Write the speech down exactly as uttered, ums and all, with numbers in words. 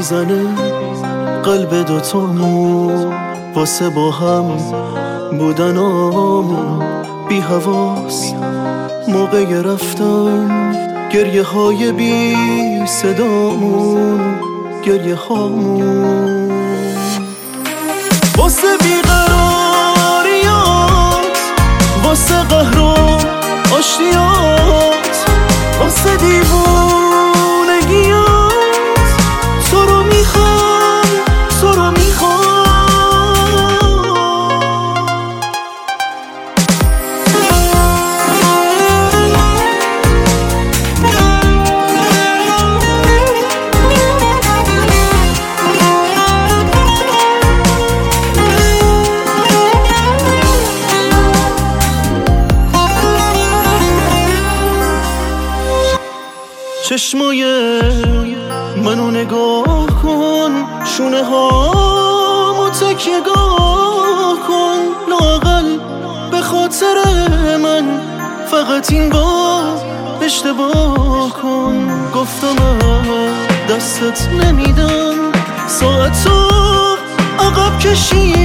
میزنه قلب دوتامون واسه با هم بودنامون بی حواس موقع رفتن گریه های بی صدامون گریه هامون واسه بیقراریات واسه قهر و آشتیات واسه دیوونگیات تو رو میخوام تو رو میخوام چشمای منو نگاه کن شونه هامو تکیه‌گاه کن لااقل به خاطر من فقط این بار اشتباه کن گفتم دستت نمیدم ساعتو عقب کشی